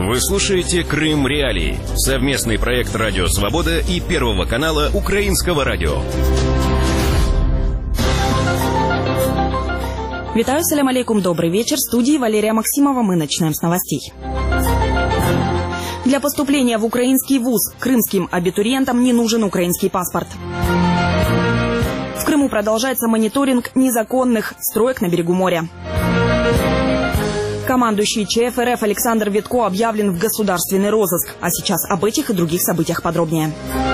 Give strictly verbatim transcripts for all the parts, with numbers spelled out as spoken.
Вы слушаете «Крым Реалии» — совместный проект «Радио Свобода» и Первого канала Украинского радио. Витаю, салям алейкум, добрый вечер. В студии Валерия Максимова. Мы начинаем с новостей. Для поступления в украинский вуз крымским абитуриентам не нужен украинский паспорт. В Крыму продолжается мониторинг незаконных строек на берегу моря. Командующий ЧФ РФ Александр Витко объявлен в государственный розыск. А сейчас об этих и других событиях подробнее.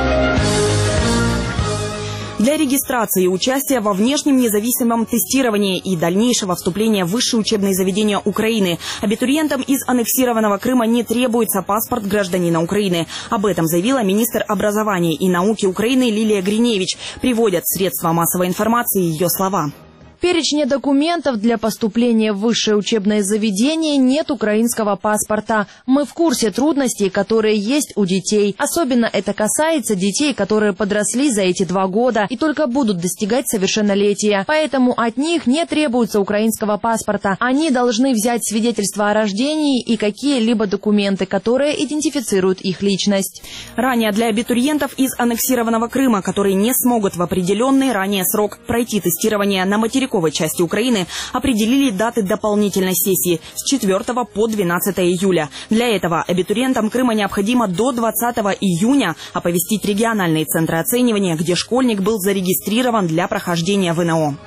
Для регистрации и участия во внешнем независимом тестировании и дальнейшего вступления в высшие учебные заведения Украины абитуриентам из аннексированного Крыма не требуется паспорт гражданина Украины. Об этом заявила министр образования и науки Украины Лилия Гриневич. Приводят средства массовой информации ее слова. В перечне документов для поступления в высшее учебное заведение нет украинского паспорта. Мы в курсе трудностей, которые есть у детей. Особенно это касается детей, которые подросли за эти два года и только будут достигать совершеннолетия. Поэтому от них не требуется украинского паспорта. Они должны взять свидетельство о рождении и какие-либо документы, которые идентифицируют их личность. Ранее для абитуриентов из аннексированного Крыма, которые не смогут в определенный ранее срок пройти тестирование на материковой части Украины, определили даты дополнительной сессии с четвёртого по двенадцатое июля. Для этого абитуриентам Крыма необходимо до двадцатого июня оповестить региональные центры оценивания, где школьник был зарегистрирован для прохождения ВНО.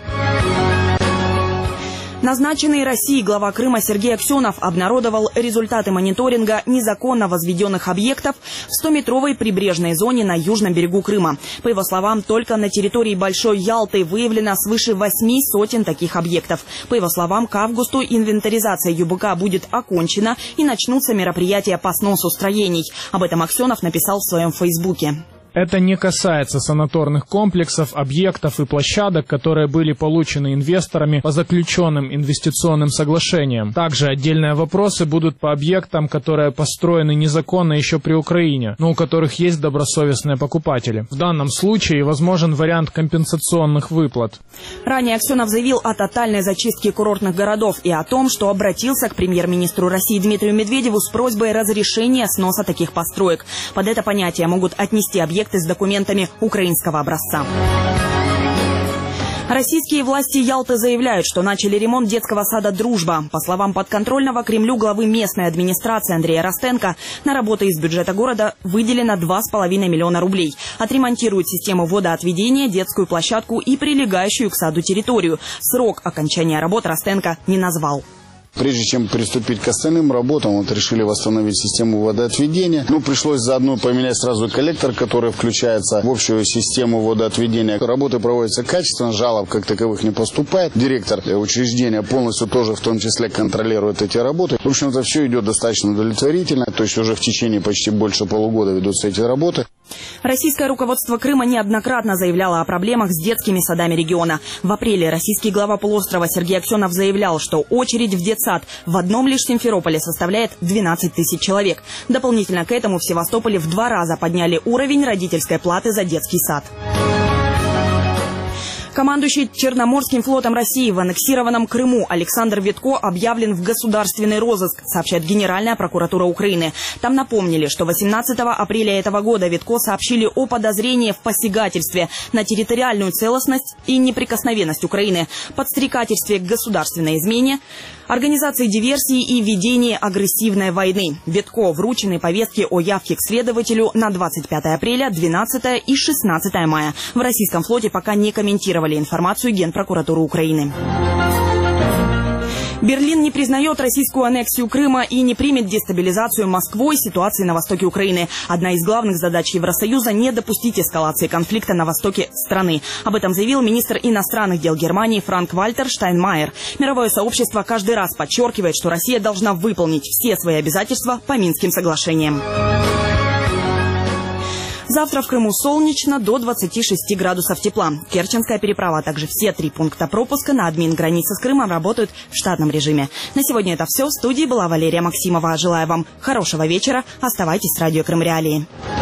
Назначенный Россией глава Крыма Сергей Аксенов обнародовал результаты мониторинга незаконно возведенных объектов в стометровой прибрежной зоне на южном берегу Крыма. По его словам, только на территории Большой Ялты выявлено свыше восьми сотен таких объектов. По его словам, к августу инвентаризация ЮБК будет окончена и начнутся мероприятия по сносу строений. Об этом Аксенов написал в своем фейсбуке. Это не касается санаторных комплексов, объектов и площадок, которые были получены инвесторами по заключенным инвестиционным соглашениям. Также отдельные вопросы будут по объектам, которые построены незаконно еще при Украине, но у которых есть добросовестные покупатели. В данном случае возможен вариант компенсационных выплат. Ранее Аксенов заявил о тотальной зачистке курортных городов и о том, что обратился к премьер-министру России Дмитрию Медведеву с просьбой разрешения сноса таких построек. Под это понятие могут отнести объекты с документами украинского образца. Российские власти Ялты заявляют, что начали ремонт детского сада «Дружба». По словам подконтрольного Кремлю главы местной администрации Андрея Ростенко, на работы из бюджета города выделено два с половиной миллиона рублей. Отремонтируют систему водоотведения, детскую площадку и прилегающую к саду территорию. Срок окончания работ Ростенко не назвал. Прежде чем приступить к остальным работам, вот решили восстановить систему водоотведения. Ну, пришлось заодно поменять сразу коллектор, который включается в общую систему водоотведения. Работы проводятся качественно, жалоб как таковых не поступает. Директор учреждения полностью тоже в том числе контролирует эти работы. В общем-то, все идет достаточно удовлетворительно. То есть уже в течение почти больше полугода ведутся эти работы. Российское руководство Крыма неоднократно заявляло о проблемах с детскими садами региона. В апреле российский глава полуострова Сергей Аксенов заявлял, что очередь в детсад в одном лишь Симферополе составляет двенадцать тысяч человек. Дополнительно к этому в Севастополе в два раза подняли уровень родительской платы за детский сад. Командующий Черноморским флотом России в аннексированном Крыму Александр Витко объявлен в государственный розыск, сообщает Генеральная прокуратура Украины. Там напомнили, что восемнадцатого апреля этого года Витко сообщили о подозрении в посягательстве на территориальную целостность и неприкосновенность Украины, подстрекательстве к государственной измене, организации диверсии и ведении агрессивной войны. Витко вручены повестки о явке к следователю на двадцать пятое апреля, двенадцатое и шестнадцатое мая. В российском флоте пока не комментировали информацию Генпрокуратуры Украины. Берлин не признает российскую аннексию Крыма и не примет дестабилизацию Москвой ситуации на востоке Украины. Одна из главных задач Евросоюза – не допустить эскалации конфликта на востоке страны. Об этом заявил министр иностранных дел Германии Франк-Вальтер Штайнмайер. Мировое сообщество каждый раз подчеркивает, что Россия должна выполнить все свои обязательства по Минским соглашениям. Завтра в Крыму солнечно, до двадцати шести градусов тепла. Керченская переправа, а также все три пункта пропуска на админ-границе с Крымом работают в штатном режиме. На сегодня это все. В студии была Валерия Максимова. Желаю вам хорошего вечера. Оставайтесь с радио Крым Реалии.